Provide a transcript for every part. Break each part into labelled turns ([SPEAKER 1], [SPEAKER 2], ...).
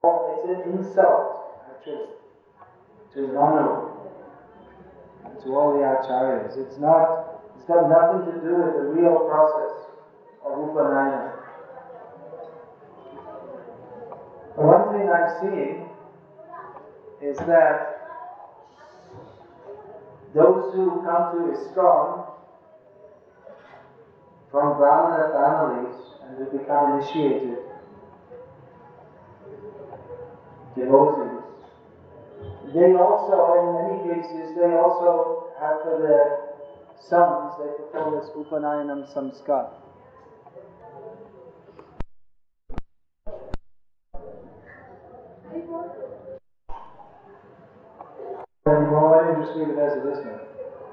[SPEAKER 1] It's an insult, actually, to Manu, and to all the acharyas. It's got nothing to do with the real process of Upanayana. The one thing I'm seeing is that those who come to ISKCON from Brahmana families and who become initiated devotees, they also, in many cases, they also have for their sons, they perform this Upanayanam Samskar. Anymore, why don't you just leave it as it is now?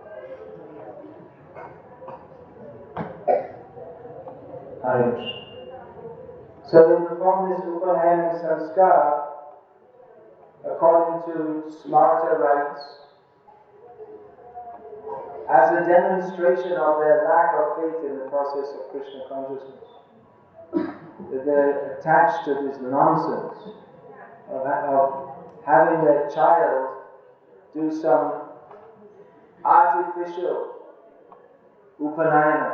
[SPEAKER 1] So they perform this Upanayanam Samskar according to Smarta rites as a demonstration of their lack of faith in the process of Krishna consciousness. That they're attached to this nonsense of having their child do some artificial Upanayana.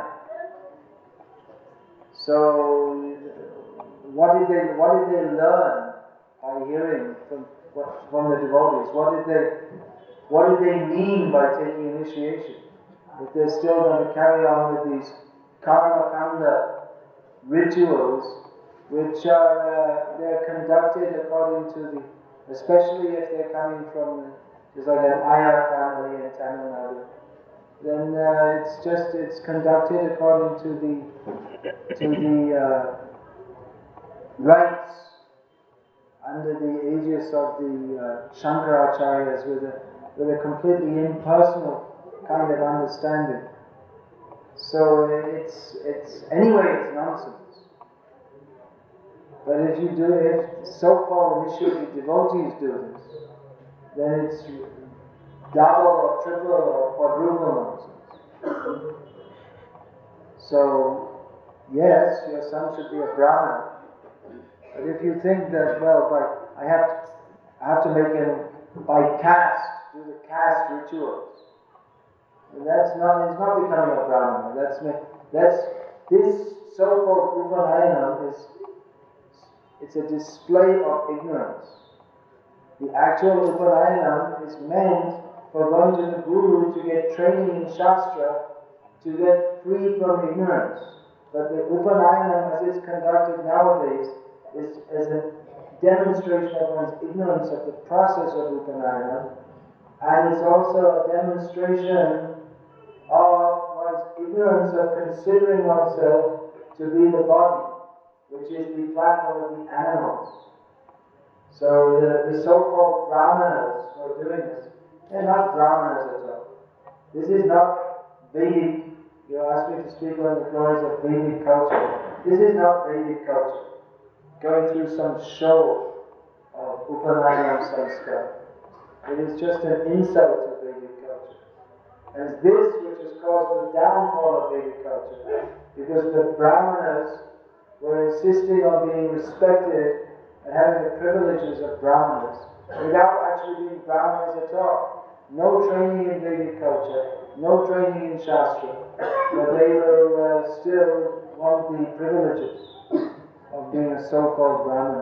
[SPEAKER 1] So, what did they learn by hearing from the devotees? What did they mean by taking initiation? If they're still going to carry on with these karma kanda rituals, which are they're conducted according to the, especially if they're coming from just like an Iyer family in Tamil Nadu, then it's conducted according to the rites under the aegis of the Shankaracharyas with a completely impersonal kind of understanding. So it's nonsense. But if so-called initiated devotees do this, then it's double or triple or quadruple nonsense. So, yes, your son should be a Brahmin. But if you think that, well, I have to make him by caste, do the caste rituals, and he's not becoming a Brahmin. This so-called Upanayana it's a display of ignorance. The actual Upanayana is meant for going to the Guru to get training in Shastra, to get free from ignorance. But the Upanayana, as it's conducted nowadays, is a demonstration of one's ignorance of the process of Upanayana, and it's also a demonstration of one's ignorance of considering oneself to be the body, which is the platform of the animals. So the so-called Brahmanas who are doing this, they're not Brahmanas at all. This is not Vedic. You asked me to speak on the glories of Vedic culture. This is not Vedic culture, going through some show of Upanayana Samskar. It is just an insult to Vedic culture. And it's this which has caused the downfall of Vedic culture, because the Brahmanas were insisting on being respected and having the privileges of Brahmanas without actually being Brahmanas at all. No training in Vedic culture, no training in Shastra, but they will still want the privileges of being a so-called Brahman.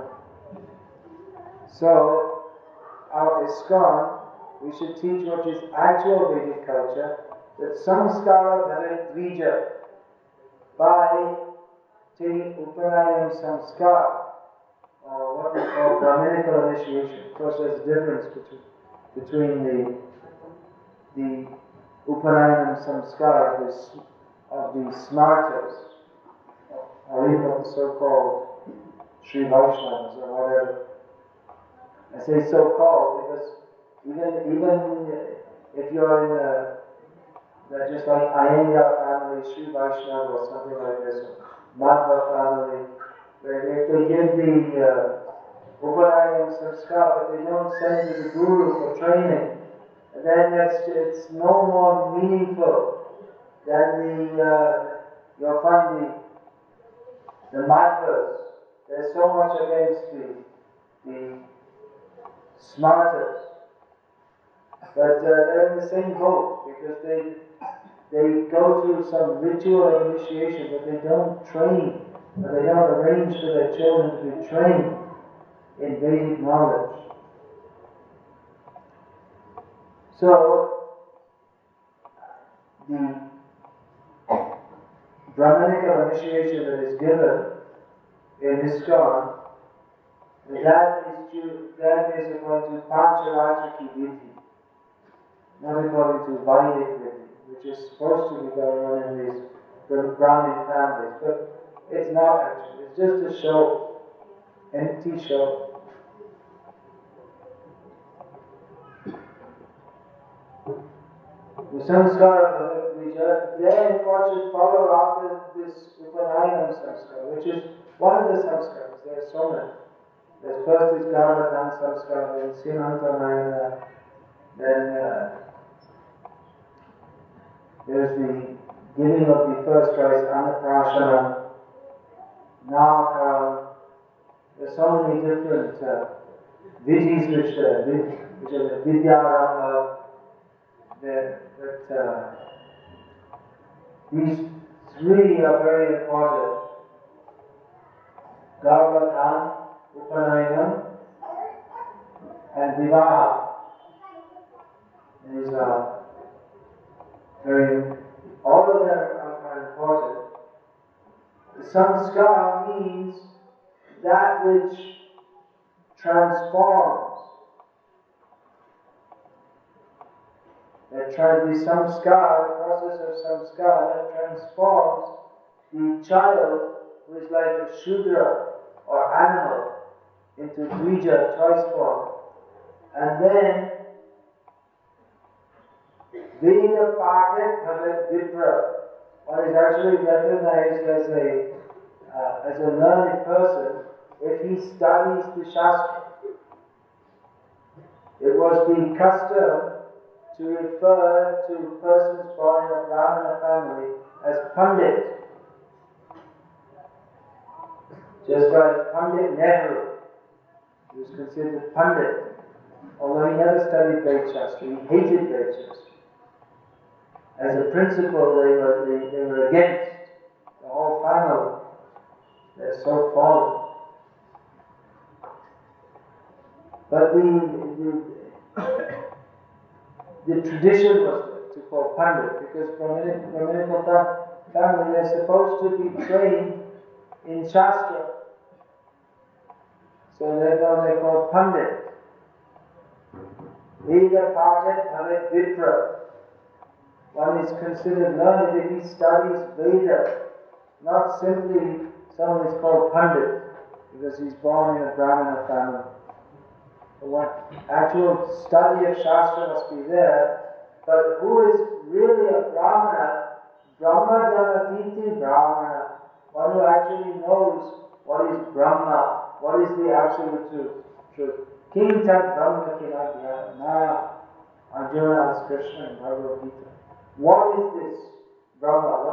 [SPEAKER 1] So, our ISKCON, we should teach what is actual Vedic culture, that samskara bhavet dvija, by taking Upanayana samskar, or what we call Brahminical initiation. Of course, there's a difference between the Upanayana samskar of the smartas, or even of the so-called Sri Vaishnavas, or whatever. I say so-called because even if you're in just like Iyengar family, Sri Vaishnava or something like this, Madhva family, if they give the Upanayana Samskar, but they don't send to the Guru for training, then it's no more meaningful than you'll find the Madhvas. There's so much against the smartest, but they're in the same boat because they go through some ritual of initiation, but they don't train, or they don't arrange for their children to be trained in Vedic knowledge. So, the Brahmanical initiation that is given in ISKCON, that is according to Pancharatriki Vidhi, not according to Vedic Vidhi, which is supposed to be going on in these Brahmin families, but it's not actually. It's just a show, empty show. The sanskara of the Vija, then what should follow after this Upanayam sanskara, which is one of the sanskaras. There are so many. There's first is Garbhadhan sanskara, then Sinantanayana, then there's the giving of the first rice, Annaprashana, Namakarana. There's so many different vidhis which are the Vidyarambha. These three are very important. Garbhadhan, Upanayana, and Vivaha. These are all of them are important. The sanskara means that which transforms. The samskara, the process of samskara, that transforms the child who is like a Shudra or animal into Dvija, choice form. And then Veda Pathak Bhavat Vipra, one is actually recognized as a learned person if he studies the Shastra. It was the custom to refer to persons born in a Brahmana family as Pandit. Just like Pandit Nehru, he was considered Pandit, although he never studied Veda Shastra, he hated Veda Shastra. As a principle, they were against the whole family. They're so fallen. But the tradition was to call Pandit, because Brahminical family, they're supposed to be trained in Shastra. So they're called Pandit. Veda Pathak Bhavat Vipra. One is considered learned if he studies Veda, not simply someone is called Pandit because he's born in a Brahmana family. One actual study of Shastra must be there, but who is really a Brahmana? Brahmajanatiti Brahmana, one who actually knows what is Brahma, what is the absolute truth. King Tat Brahma Kinadhyana, Na Arjuna asked Krishna in Bhagavad Gita. What is this Brahma?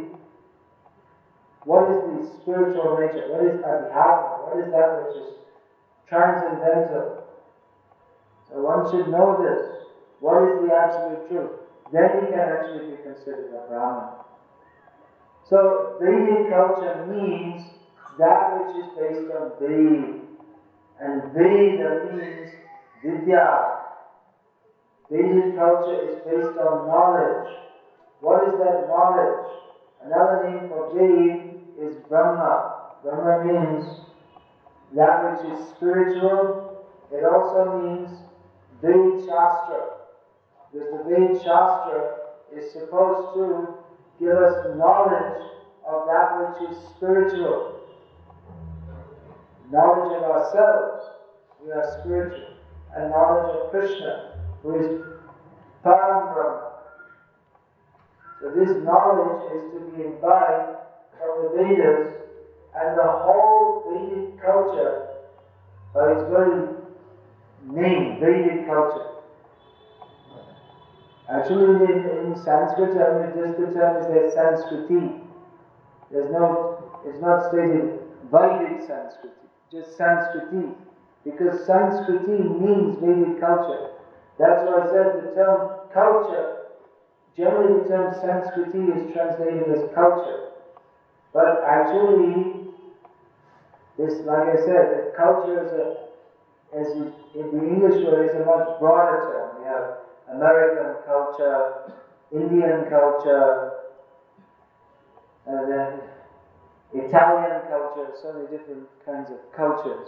[SPEAKER 1] What is the spiritual nature? What is Adhyatma? What is that which is transcendental? So one should know this. What is the absolute truth? Then he can actually be considered a Brahman. So Vedic culture means that which is based on Veda. And Veda means Vidya. Vedic culture is based on knowledge. What is that knowledge? Another name for Veda is Brahma. Brahma means that which is spiritual. It also means Veda Shastra. Because the Veda Shastra is supposed to give us knowledge of that which is spiritual. Knowledge of ourselves, we are spiritual. And knowledge of Krishna, who is Param Brahma. So this knowledge is to be imbibed from the Vedas, and the whole Vedic culture, by its very name, Vedic culture. Actually, in Sanskrit, just the term is there Sanskriti. It's not stated Vedic Sanskriti, just Sanskriti. because Sanskriti means Vedic culture. That's why I said the term culture, generally the term Sanskriti is translated as culture. But actually, this, like I said, the culture in the English word is a much broader term. We have American culture, Indian culture, and then Italian culture, so many different kinds of cultures.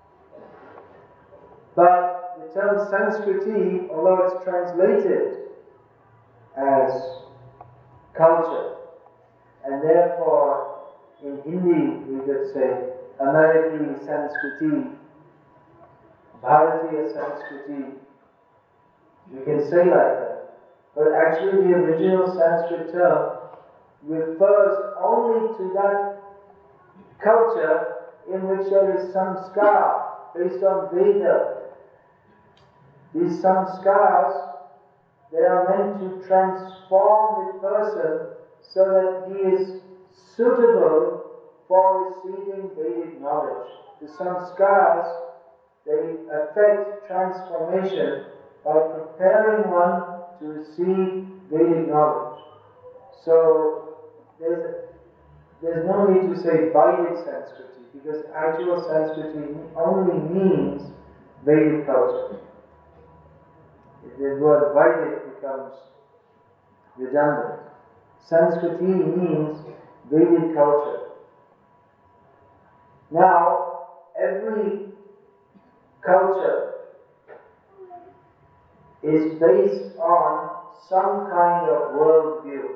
[SPEAKER 1] But the term Sanskriti, although it's translated as culture, and therefore in Hindi we could say American Sanskriti, Bharatiya Sanskriti, you can say like that. But actually the original Sanskrit term refers only to that culture in which there is samskar based on Veda. These samskars, they are meant to transform the person so that he is suitable for receiving Vedic knowledge. The samskars, they affect transformation by preparing one to receive Vedic knowledge. So there's no need to say Vedic Sanskriti, because actual Sanskriti only means Vedic culture. The word Vedic becomes redundant. Sanskriti means Vedic culture. Now, every culture is based on some kind of worldview.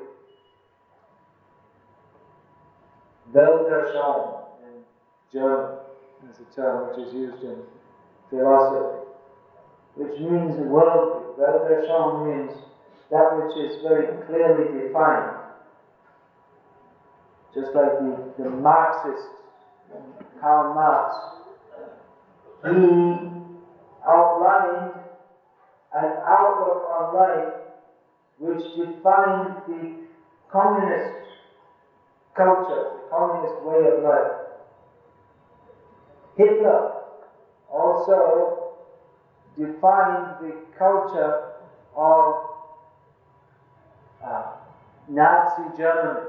[SPEAKER 1] Weltanschauung in German is a term which is used in philosophy, which means worldview. Weltanschauung means that which is very clearly defined. Just like the Marxist, Karl Marx, he outlined an outlook on life which defined the communist culture, the communist way of life. Hitler also defined the culture of Nazi Germany.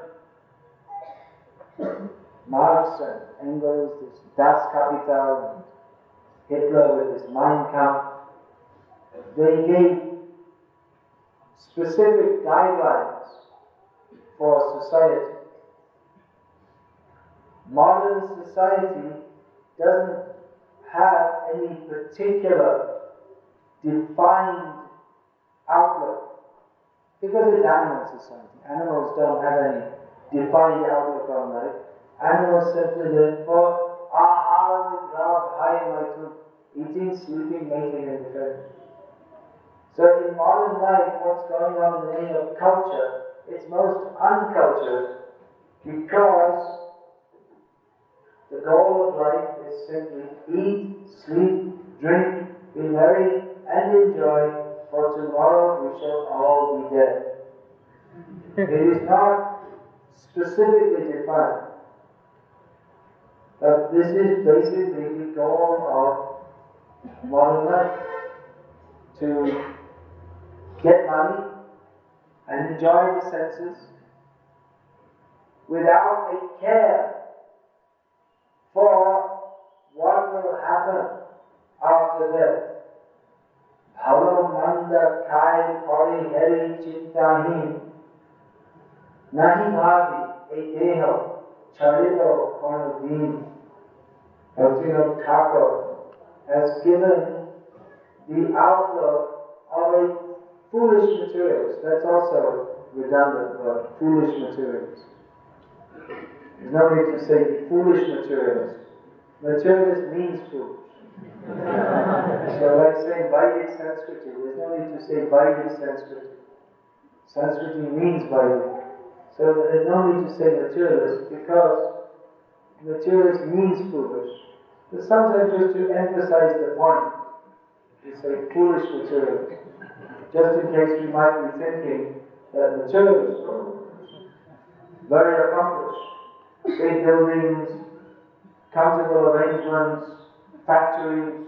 [SPEAKER 1] Marx and Engels, this Das Kapital, and Hitler with his Mein Kampf, they gave specific guidelines for society. Modern society doesn't have any particular defined outlook, because it's animal society. Animals don't have any defined outlook on life. Animals simply live for ahara, nidra, bhaya, maitu, eating, sleeping, mating, and defending. So in modern life, what's going on in the name of culture, it's most uncultured, because the goal of life is simply eat, sleep, drink, be merry, and enjoy, for tomorrow we shall all be dead. It is not specifically defined, but this is basically the goal of modern life, to get money and enjoy the senses without a care for what will happen after death. Bhalo manda kai kori heri chintahin nahi bhavi e deho charito konudin. Bhaktivinoda Thakur has given the outlook of a foolish materialist. That's also redundant, but foolish materialist. There's no need to say foolish materialist. Materialist means foolish. So like saying Vedic Sanskriti, there's no need to say Vedic Sanskriti. Sanskriti means Vedic. So there's no need to say materialist, because materialist means foolish. But sometimes just to emphasize the point, you say foolish materialist. Just in case we might be thinking that materialists are very accomplished. Big buildings, comfortable arrangements, factories.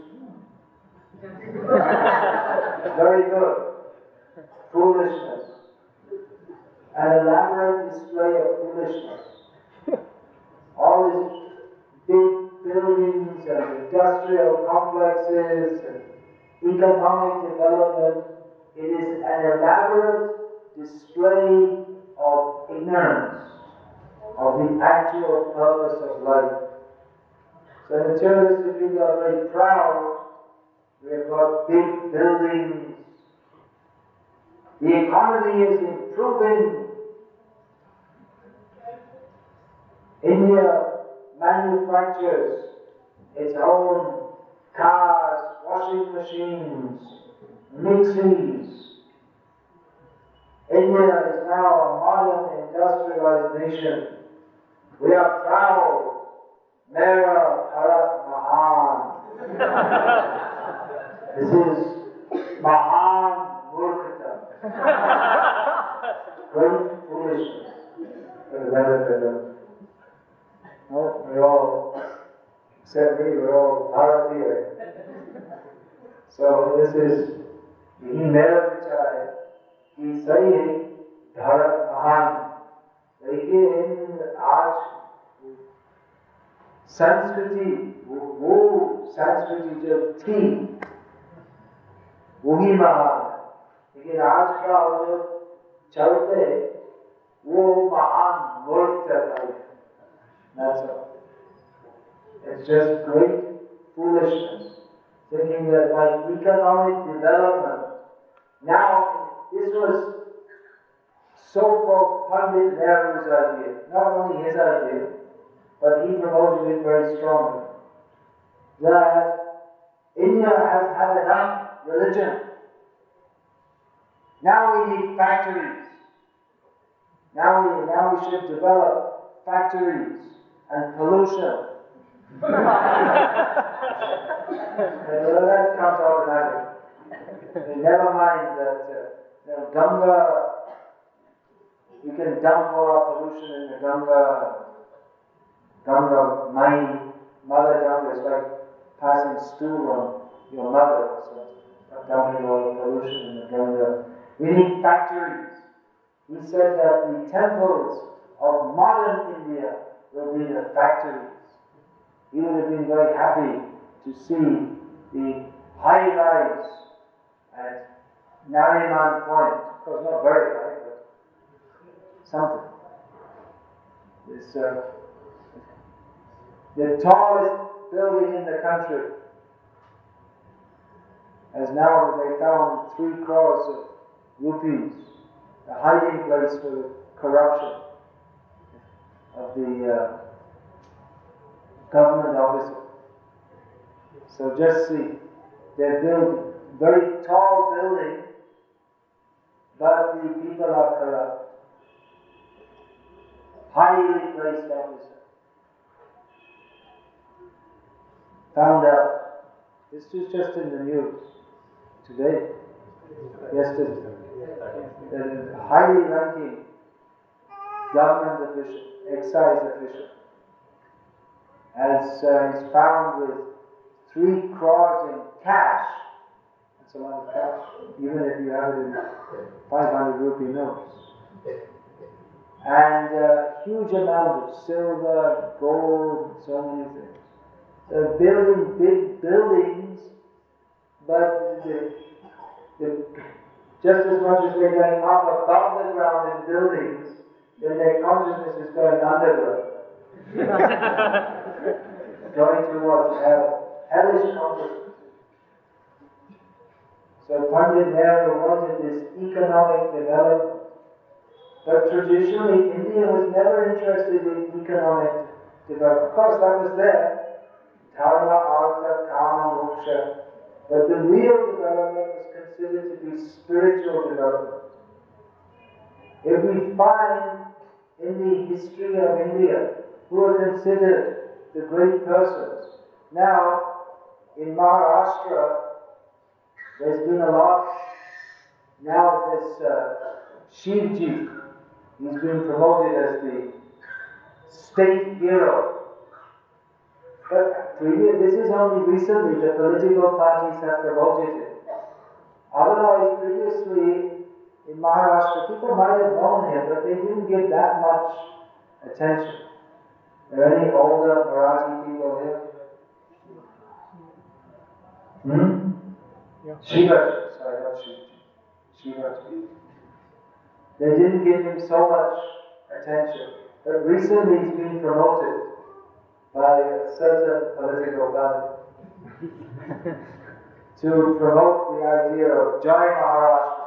[SPEAKER 1] Very good. Foolishness. An elaborate display of foolishness. All these big buildings and industrial complexes and economic development, it is an elaborate display of ignorance of the actual purpose of life. So materialistic people are very proud. We have got big buildings. The economy is improving. India manufactures its own cars, washing machines, mixies. India is now a modern industrialized nation. We are proud. Mera Bharat Mahan. This is Mahan Murkhata. Great foolishness. No, we're all, except me, we're all Bharatiya. So this is Mera Vichar. He say Bharat Mahan. लेकिन आज संस्कृति वो संस्कृति जो थी वही महान है, लेकिन आज का जो चलते वो महान मूर्खता है. That's all. It's just great foolishness, thinking that by economic development, now this was so-called Pandit Nehru's idea, not only his idea, but he promoted it very strongly, that India has had enough religion. Now we need factories. Now we should develop factories and pollution. That comes automatic. Never mind that Ganga. You can dump all our pollution in the Ganga mine. Mother Ganga is like passing stool on your mother or something, dumping all the pollution in the Ganga. We need factories. He said that the temples of modern India will be the factories. He would have been very happy to see the high-rise at Nariman Point. Of course, not very high, but something. This, the tallest building in the country, as now they found 3 crores of rupees, a hiding place for the corruption of the government officer. So just see, they build very tall building, but the people are corrupt. Highly placed officer. Found out. This was just in the news today, yesterday. A highly ranking government official, excise official, is found with 3 crores in cash. That's a lot of cash, even if you have it in 500 rupee notes. And a huge amount of silver, gold, and so many things. They're building big buildings, but just as much as they're going up above the ground in buildings, then their consciousness is going underground. Going towards hell. Hellish consciousness. So Pandit Nehru wanted this economic development. But traditionally, India was never interested in economic development. Of course, that was there. Dharma, Artha, Kama, Moksha. But the real development was considered to be spiritual development. If we find in the history of India who are considered the great persons, now in Maharashtra there's been a lot. Now this Shivji, he's been promoted as the state hero But this is only recently the political parties have promoted it. Otherwise, previously in Maharashtra, people might have known him, but they didn't give that much attention. Are there any older Marathi people here? Shivaji, sorry, not Shivaji. They didn't give him so much attention. But recently he's been promoted by a certain political body to promote the idea of Jai Maharashtra.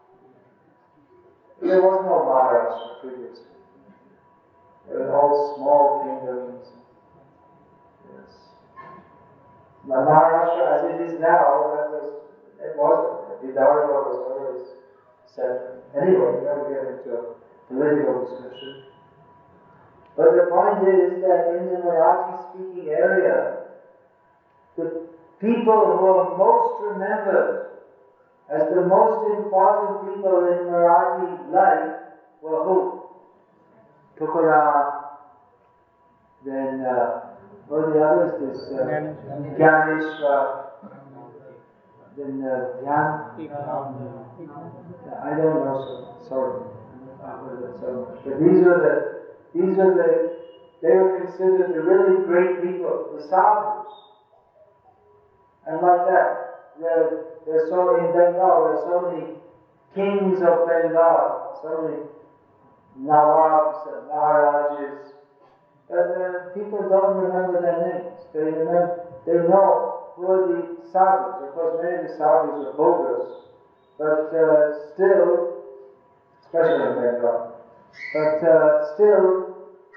[SPEAKER 1] There was no Maharashtra previously. They were all small kingdoms. Yes. Now, Maharashtra, as it is now, it wasn't. Vidarbha was always separate. Anyway, we never get into a political discussion. But the point is that in the Marathi-speaking area, the people who are most remembered as the most important people in Marathi life were who? Tukaram, then what are the others? This Gyaneshwar, then I don't know, sorry. But they were considered the really great people, the sadhus. And like that, there's so in Bengal, there's so many kings of Bengal, so many Nawabs and Maharajas, but people don't remember their names. They know who are the sadhus. Of course, many of the sadhus are bogus, but still, especially in Bengal, but still,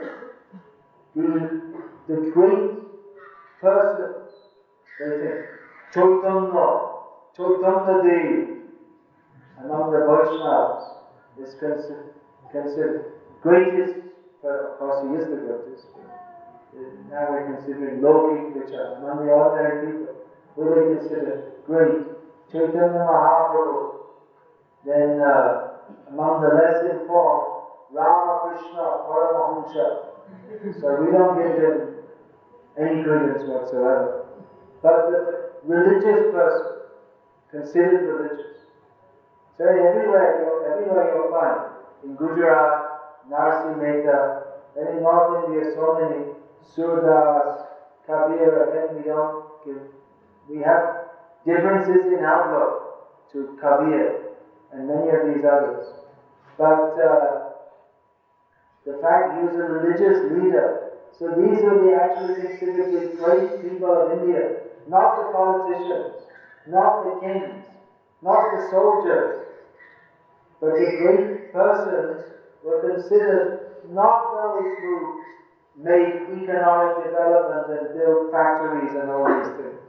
[SPEAKER 1] the great persons, they think, Chaitanya Dev, among the Vaishnavas, is considered greatest, of course he is the greatest. Now we're considering Lokik, which are among the ordinary people, who they consider great. Chaitanya Mahaprabhu, then among the less informed, Ramakrishna Paramahamsa. So we don't give them any credence whatsoever. But the religious person, considered religious. So everywhere you'll find, in Gujarat, Narsi Mehta, then in North India, so many Surdas, Kabir, again we have differences in outlook to Kabir and many of these others. But the fact he was a religious leader, so these were actually considered the great people of India, not the politicians, not the kings, not the soldiers, but the great persons were considered not those who made economic development and built factories and all these things,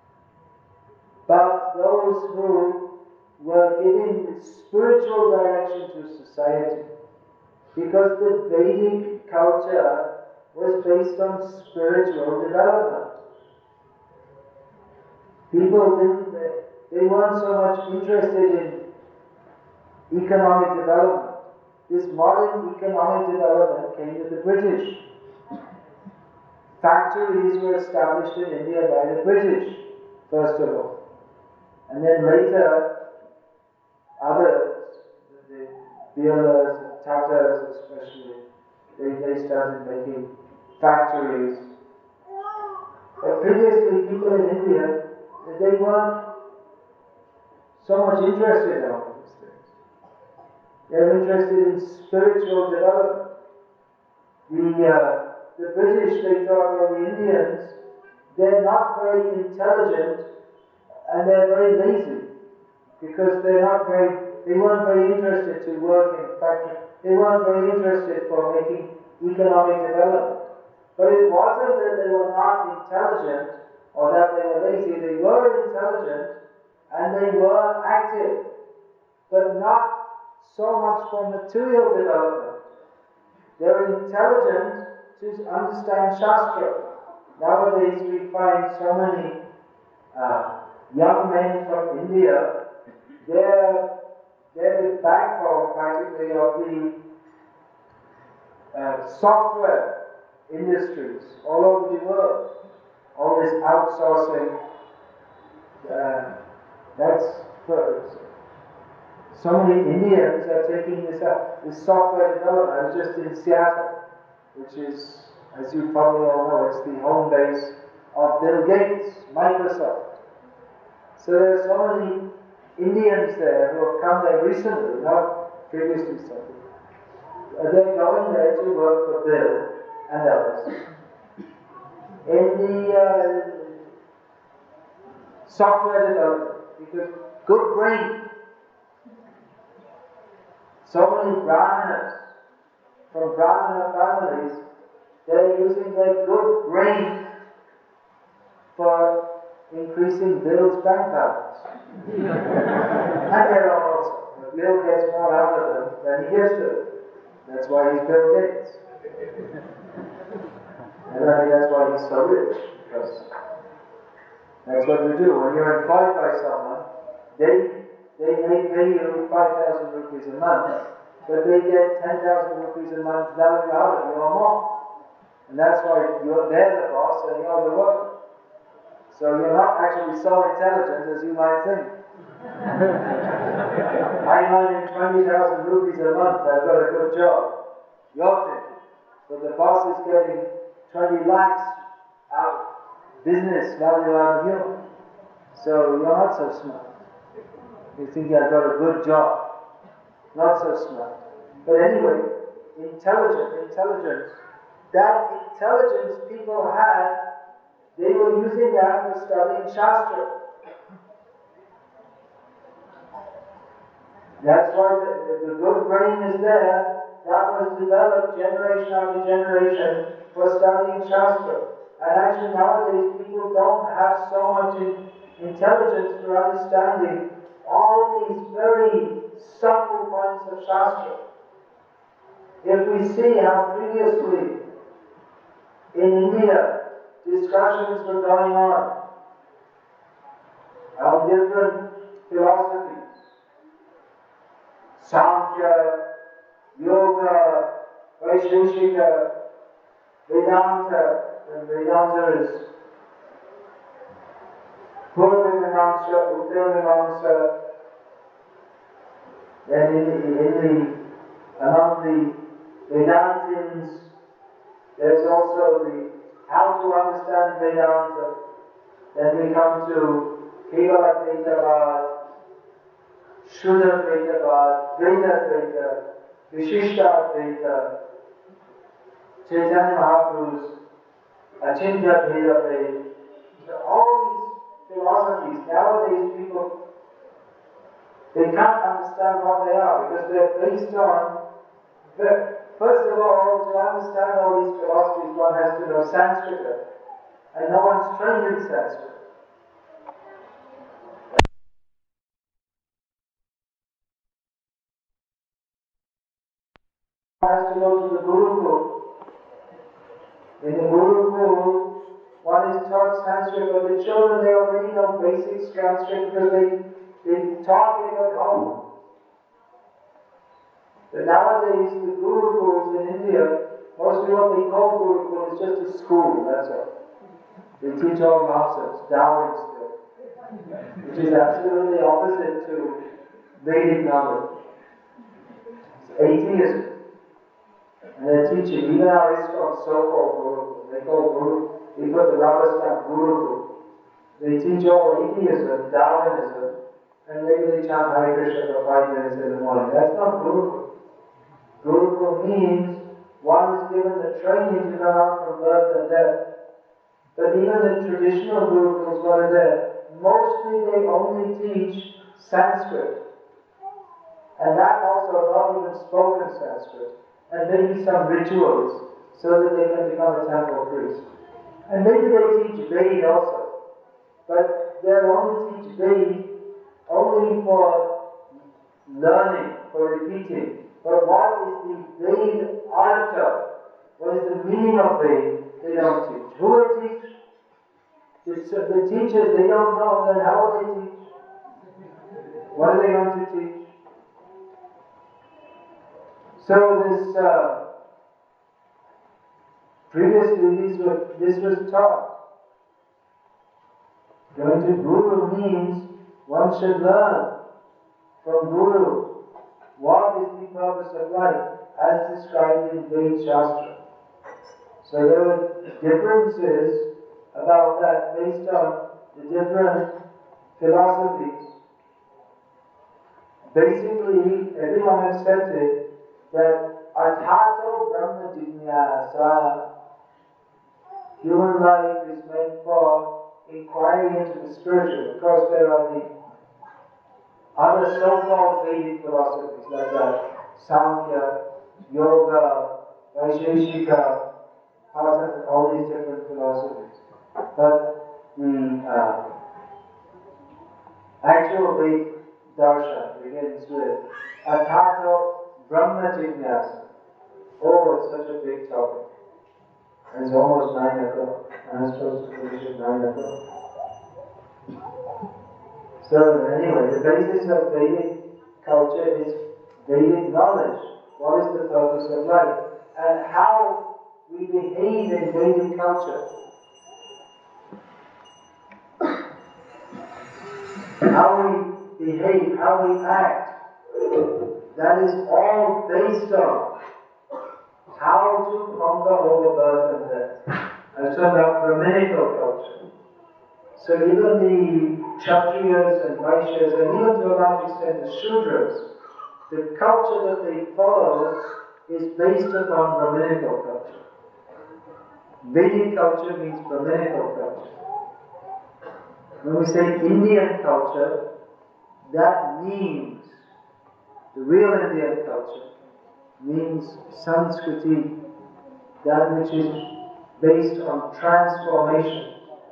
[SPEAKER 1] but those who were giving spiritual direction to society. Because the Vedic culture was based on spiritual development. People they weren't so much interested in economic development. This modern economic development came with the British. Factories were established in India by the British, first of all. And then later, others, the Birlas, Tatars especially, they started making factories. But previously, people in India, they weren't so much interested in all these things. They were interested in spiritual development. The British, they thought, well, the Indians, they're not very intelligent and they're very lazy because they weren't very interested to work in factories. They weren't very interested for making economic development. But it wasn't that they were not intelligent or that they were lazy. They were intelligent and they were active, but not so much for material development. They were intelligent to understand Shastra. Nowadays we find so many young men from India, they're the backbone practically of the software industries all over the world. all this outsourcing, that's so many Indians are taking this up. This software development. I was just in Seattle, which is, as you probably all know, it's the home base of Bill Gates, Microsoft. So there are so many Indians there who have come there recently, not previously studied. They're going there to work for Bill and others in the software development, because good brain. So many Brahmanas from Brahmana families, they're using their good brain for increasing Bill's bank balance. And their own also. But Bill gets more out of them than he gives to them. That's why he's Bill Gates. And I think that's why he's so rich, because that's what you do. When you're employed by someone, they may pay you 5,000 rupees a month, but they get 10,000 rupees a month value out of you or more. And that's why they're the boss and you're the worker. So you're not actually so intelligent as you might think. I'm earning 20,000 rupees a month, I've got a good job. You're thinking. But the boss is getting 20 lakhs out, business value out of you. So you're not so smart. You think I've got a good job. Not so smart. But anyway, intelligence. That intelligence people had, they were using that for studying Shastra. That's why the good brain is there. That was developed generation after generation for studying Shastra. And actually nowadays people don't have so much intelligence for understanding all these very subtle points of Shastra. If we see how previously in India discussions were going on different philosophies, Sankhya, Yoga, Vaisheshika, Vedanta, and Vedanta is Purvamamsa, Uttamamsa. Then among the Vedantins, there's also the how to understand Vedanta. Then we come to Kevala Dvaitavad, Shuddha Dvaitavad, Dvaita Dvaita, Vishishta Dvaita, Chaitanya Mahaprabhu's Achintya Bheda Dvaita. All these philosophies, nowadays people, they can't understand what they are because they're based on, first of all, to understand all these philosophies one has to know Sanskrit, and no one's trained in Sanskrit. Has to go to the Gurukul. In the Gurukul, one is taught Sanskrit, but the children, they already know basic Sanskrit because they taught it at home. But nowadays, the Gurukuls in India, mostly what they call Gurukul is just a school, that's all. They teach all nonsense, Taoism, which is absolutely opposite to Vedic knowledge. It's atheism. And they're teaching, even our ISKCON so-called Gurukul, they call Guru, they put the rubber stamp Gurukul. They teach all atheism, Darwinism, and maybe they chant Hare Krishna for 5 minutes in the morning. That's not Gurukul. Gurukul means one is given the training to come out from birth and death. But even the traditional Gurukuls, what are there? Mostly they only teach Sanskrit. And that also not even spoken Sanskrit. And maybe some rituals so that they can become a temple priest. And maybe they teach Ved also. But they'll only teach Ved only for learning, for repeating. But what is the Ved Artha? What is the meaning of Ved? They don't teach. Who will teach? The teachers, they don't know, then how will they teach? What are they going to teach? So previously this was taught. Going to Guru means one should learn from Guru what is the purpose of life as described in Veda Shastra. So there are differences about that based on the different philosophies. Basically, everyone accepted that Athato Brahma Jignasa, human life is meant for inquiry into the spiritual. Of course, there are the other so-called Vedic philosophies like that, Samkhya, Yoga, Vaisheshika, all these different philosophies. But the actual Vedic darshan begins with Athato Brahma Jignasa. Oh, it's such a big topic. And it's almost 9 o'clock. I'm supposed to finish at 9 o'clock. So anyway, the basis of Vedic culture is Vedic knowledge. What is the purpose of life? And how we behave in Vedic culture. How we behave, how we act. That is all based on how to conquer over birth and death. I'm talking about Brahminical culture. So even the Kshatriyas and Vaishyas, and even to a large extent the Shudras, the culture that they follow is based upon Brahminical culture. Vedic culture means Brahminical culture. When we say Indian culture, that means, the real Indian culture means Sanskriti, that which is based on transformation.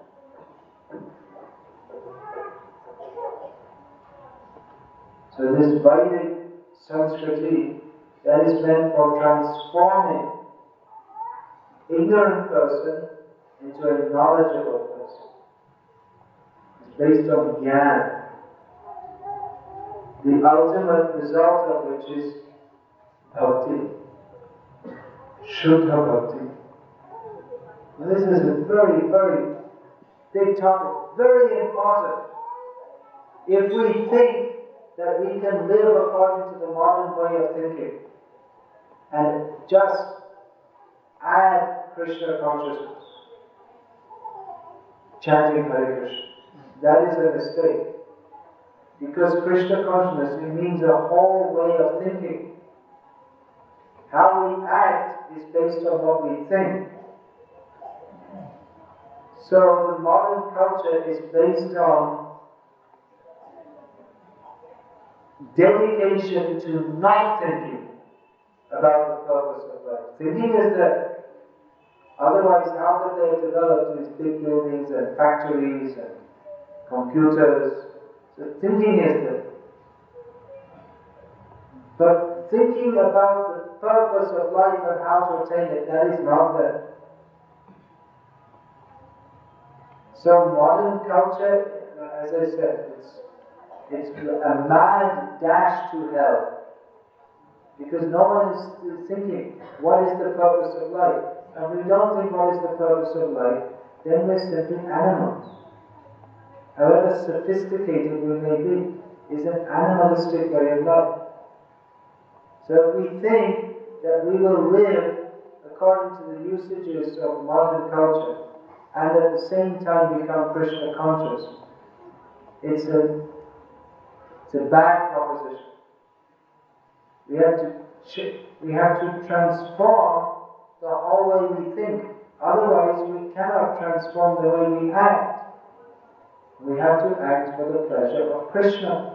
[SPEAKER 1] So this Vedic Sanskriti, that is meant for transforming ignorant person into a knowledgeable person. It's based on Jnana. The ultimate result of which is Bhakti. Shuddha Bhakti. Now this is a very, very big topic, very important. If we think that we can live according to the modern way of thinking and just add Krishna consciousness, chanting Hare Krishna, that is a mistake. Because Krishna consciousness, it means a whole way of thinking. How we act is based on what we think. So the modern culture is based on dedication to not thinking about the purpose of life. Thinking is that, otherwise how could they have developed these big buildings and factories and computers? So thinking is that. But thinking about the purpose of life and how to attain it, that is not there. So modern culture, as I said, it's a mad dash to hell. Because no one is thinking, what is the purpose of life? And we don't think what is the purpose of life, then we're simply animals. However sophisticated we may be, is an animalistic way of life. So if we think that we will live according to the usages of modern culture and at the same time become Krishna conscious, it's a bad proposition. We have to transform the whole way we think. Otherwise we cannot transform the way we act. We have to act for the pleasure of Krishna.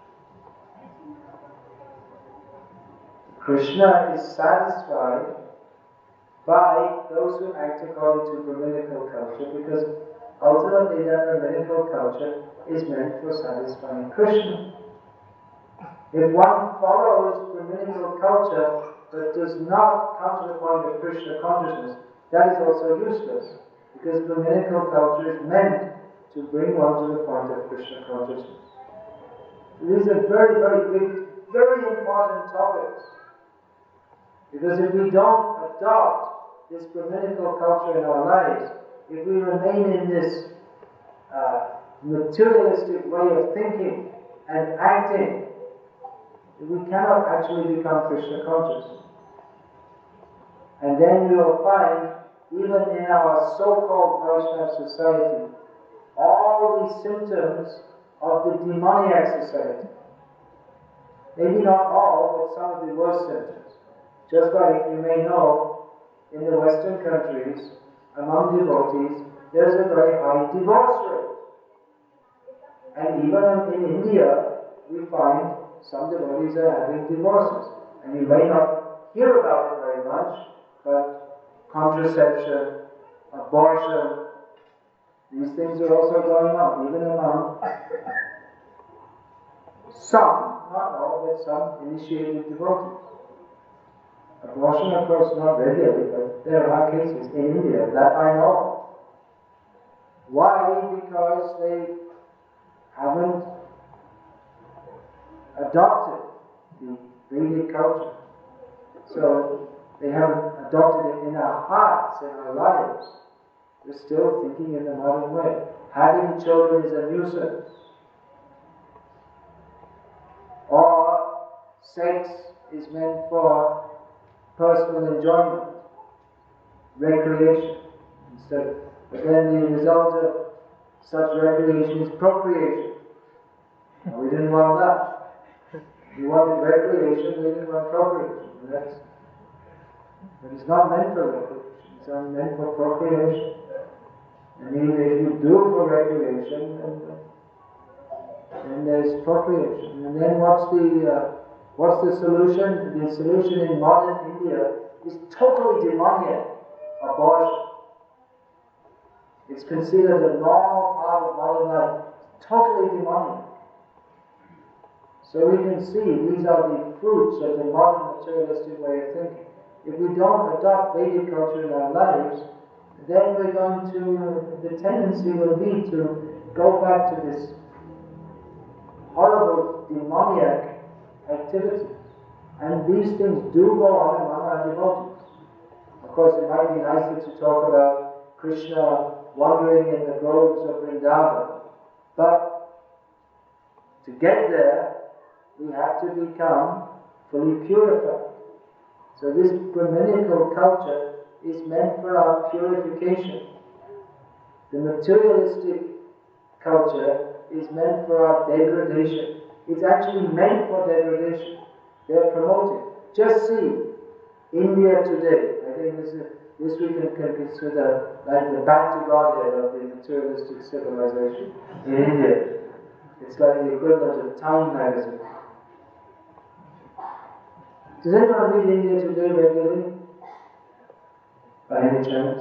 [SPEAKER 1] Krishna is satisfied by those who act according to Brahminical culture, because ultimately that Brahminical culture is meant for satisfying Krishna. If one follows Brahminical culture but does not come to the point of Krishna consciousness, that is also useless, because Brahminical culture is meant to bring one to the point of Krishna consciousness. These are very, very big, very important topics. Because if we don't adopt this Brahminical culture in our lives, if we remain in this materialistic way of thinking and acting, we cannot actually become Krishna conscious. And then we will find, even in our so-called Vaishnava society, all these symptoms of the demoniac society. Maybe not all, but some of the worst symptoms. Just like you may know, in the Western countries, among devotees, there's a very high divorce rate. And even in India, we find some devotees are having divorces. And you may not hear about it very much, but contraception, abortion, these things are also going on, even among some, not all, but some initiated devotees. Abortion, of course, not regularly, but there are cases in India that I know. Why? Because they haven't adopted the Vedic culture. So they haven't adopted it in our hearts, in our lives. We're still thinking in the modern way. Having children is a nuisance. Or sex is meant for personal enjoyment, recreation, instead. But then the result of such recreation is procreation. And we didn't want that. We wanted recreation, we didn't want procreation. But it's not meant for recreation, it's only meant for procreation. I mean, if you do it for recreation, then there's procreation. And then what's the solution? The solution in modern India is totally demoniac: abortion. It's considered a normal part of modern life. Totally demoniac. So we can see these are the fruits of the modern materialistic way of thinking. If we don't adopt Vedic culture in our lives, then we're going to, the tendency will be to go back to this horrible demoniac activities. And these things do go on among our devotees. Of course, it might be nicer to talk about Krishna wandering in the groves of Vrindavan, but to get there, we have to become fully purified. So this Brahminical culture is meant for our purification. The materialistic culture is meant for our degradation. It's actually meant for degradation. They're promoting. Just see India today. I think this we can consider like the back to Godhead of the materialistic civilization in India. It's like the equivalent of Time magazine. Does anyone read India Today regularly? By any chance?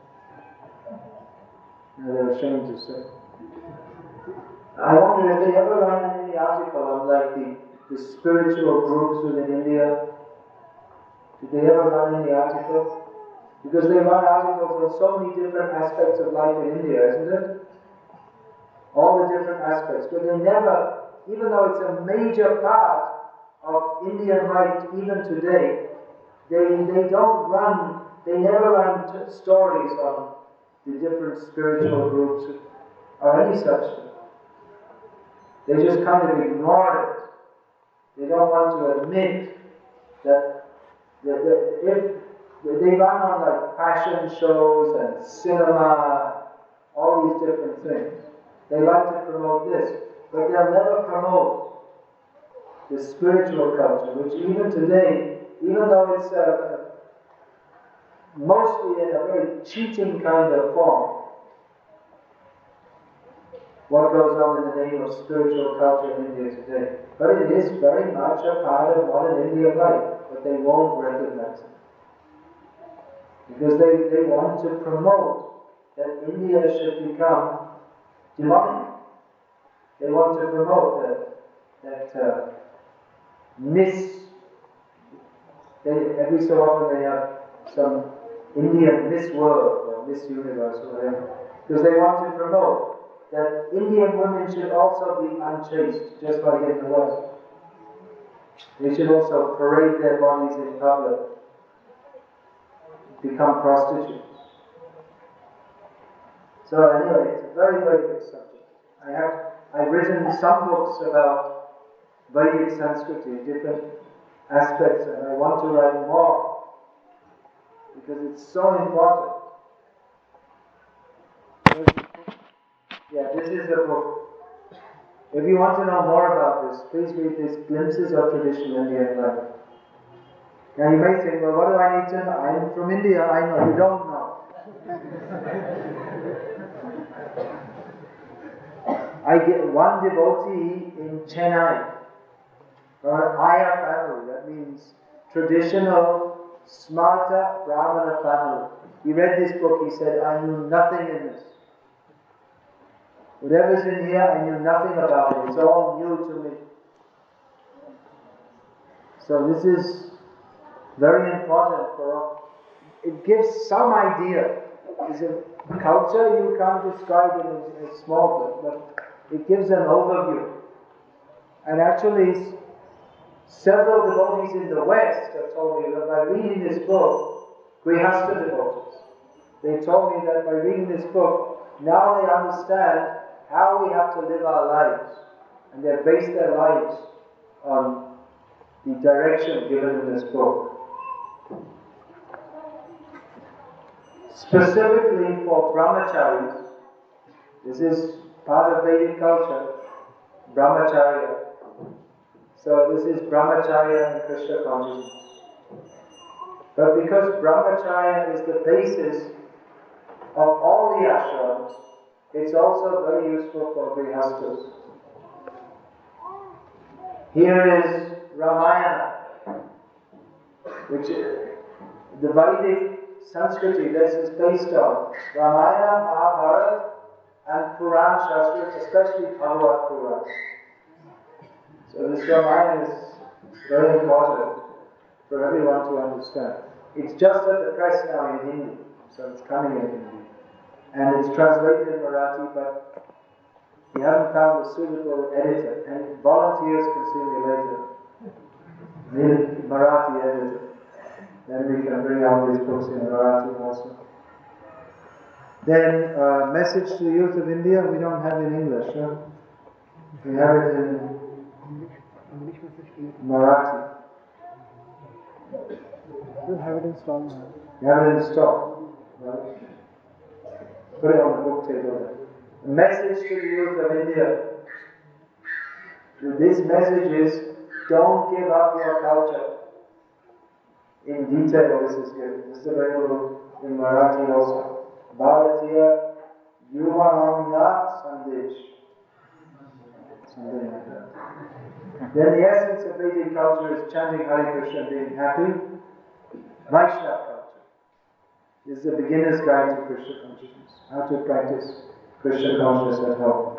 [SPEAKER 1] No, they're ashamed to say. I wonder if they ever run any article on like the spiritual groups within India. Did they ever run any article? Because they run articles on so many different aspects of life in India, isn't it? All the different aspects. But they never, even though it's a major part of Indian life even today, they don't run, they never run stories on the different spiritual groups or any such thing. They just kind of ignore it. They don't want to admit that if they run on like fashion shows and cinema, all these different things. They like to promote this, but they'll never promote the spiritual culture, which even today, even though it's mostly in a very cheating kind of form, what goes on in the name of spiritual culture in India today. But it is very much a part of modern Indian life, but they won't recognize it. Because they want to promote that India should become demonic. They want to promote that every so often they have some Indian Miss World or Miss Universe or whatever. Because they want to promote that Indian women should also be unchaste, just like in the West. They should also parade their bodies in public, become prostitutes. So anyway, it's a very, very big subject. I've written some books about Vedic Sanskriti, different aspects, and I want to write more because it's so important. Yeah, this is the book. If you want to know more about this, please read this Glimpses of Traditional Indian Life. Now you may think, well, what do I need to know? I'm from India, I know. You don't know. I get one devotee in Chennai from an Aya family, that means traditional Smarta Brahmana family. He read this book, he said, I knew nothing in this. Whatever's in here, I knew nothing about it. It's all new to me. So this is very important for us. It gives some idea. It's a culture, you can't describe it in a small bit, but it gives an overview. And actually, several devotees in the West have told me that by reading this book, Grihastha devotees, they told me that by reading this book, now they understand how we have to live our lives. And they base their lives on the direction given in this book. Specifically for brahmacharis, this is part of Vedic culture, brahmacharya. So this is brahmacharya and Krishna consciousness. But because brahmacharya is the basis of all the ashrams, it's also very useful for grihasthas. Here is Ramayana, which the Vedic Sanskriti this is based on. Ramayana, Mahabharata, and Puran Shastra, especially Bhagavad Puran. So this Ramayana is very important for everyone to understand. It's just at the press now in Hindi, so it's coming in Hindi. And it's translated in Marathi, but we haven't found a suitable editor, and volunteers can see me later. Need a Marathi editor. Then we can bring out these books in Marathi also. Then, Message to the Youth of India, we don't have in English, huh? We have it in Marathi.
[SPEAKER 2] You have it installed now.
[SPEAKER 1] You have it installed. Right? Put it on the book table there. A message to the youth of India. This message is, don't give up your culture. In detail this is given. This is available in Marathi also. Bharatiya Yuvanamna Sandesh. Something like that. Then the essence of Vedic culture is chanting Hare Krishna and being happy. Vaishnava culture. This is a beginner's guide to Krishna consciousness. How to practice Krishna consciousness at home.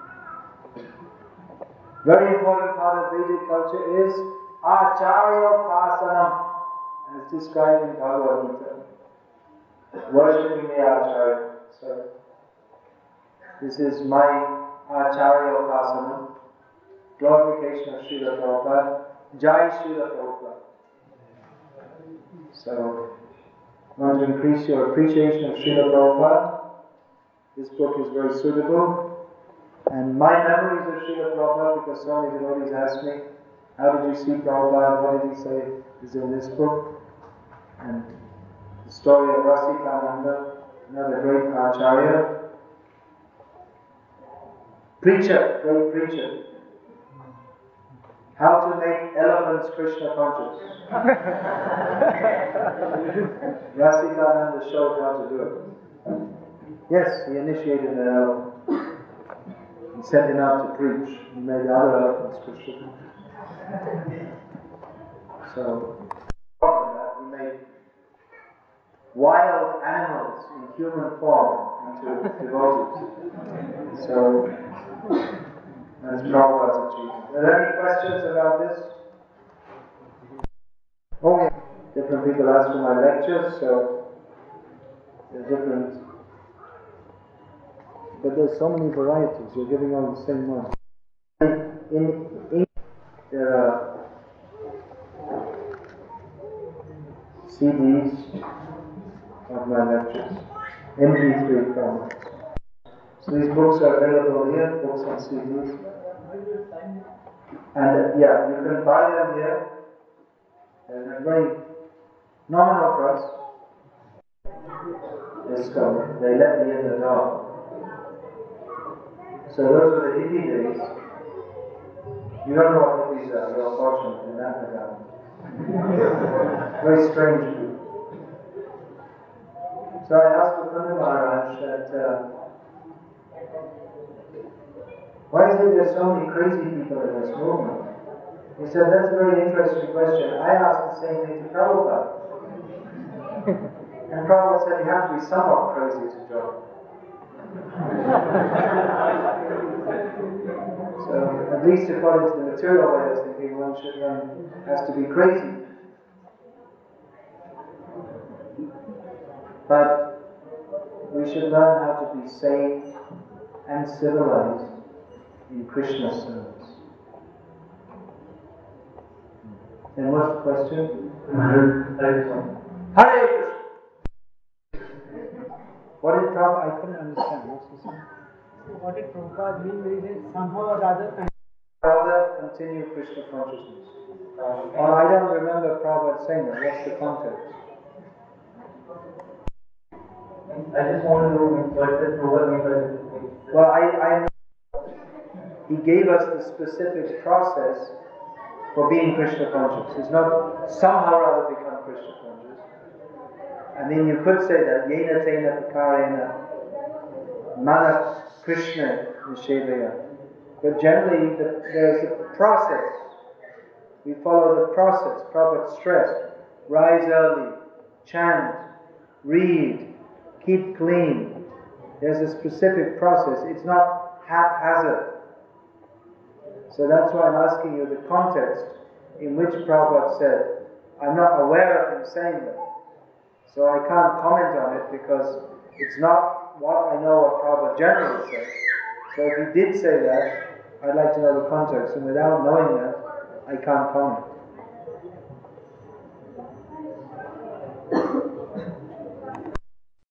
[SPEAKER 1] Very important part of Vedic culture is Acharya-pasanam, as described in Bhagavad Gita. Worshipping the Acharya. So, this is my Acharya-pasanam. Glorification of Srila Prabhupada. Jai Srila Prabhupada. So, want to increase your appreciation of Srila Prabhupada. This book is very suitable. And my memories of Srila Prabhupada, because so many devotees ask me, how did you see Prabhupada, what did he say, is in this book. And the story of Rasikananda, another great Acharya. Preacher, great preacher. How to make elephants Krishna conscious. Rasikananda showed how to do it. Yes, he initiated an elephant. He sent him out to preach. He made the other elephants Krishna conscious. So, he made wild animals in human form into devotees. So, that's Prabhupada's achievement. Are there any questions about this? Oh yeah. Different people ask for my lectures, so there are different. But there's so many varieties, you're giving all the same one. In English, there are CDs of my lectures, MP3 formats. So these books are available here, books on CDs. And yeah, you can buy them here at a very nominal price. They let me in the door. So those were the hippie days. You don't know what hippies are, you're fortunate in that regard. Very strange people. So I asked Mukunda Maharaj that why is it there's so many crazy people in this movement? He said, that's a very interesting question. I asked the same thing to Prabhupada. And Prabhupada said, you have to be somewhat crazy to join. So, at least according to the material way of thinking, one has to be crazy. But we should learn how to be sane and civilized in Krishna's service. And what's the question? Hare Krishna! What did Prabhupada? I couldn't understand. What's the saying?
[SPEAKER 2] What did Prabhupada mean when he said somehow or other?
[SPEAKER 1] Rather continue Krishna consciousness. I don't remember Prabhupada saying that. What's the context?
[SPEAKER 3] I just want to know what the Prabhupada means.
[SPEAKER 1] Well, I know he gave us the specific process for being Krishna conscious. It's not somehow or other become Krishna conscious. I mean, you could say that yena tena prakarena mana Krishna nishevaya. But generally, there's a process. We follow the process. Prabhupada stressed: rise early, chant, read, keep clean. There's a specific process. It's not haphazard. So that's why I'm asking you the context in which Prabhupada said. I'm not aware of him saying that. So I can't comment on it because it's not what I know what Prabhupada generally says. So if he did say that, I'd like to know the context, and without knowing that, I can't comment.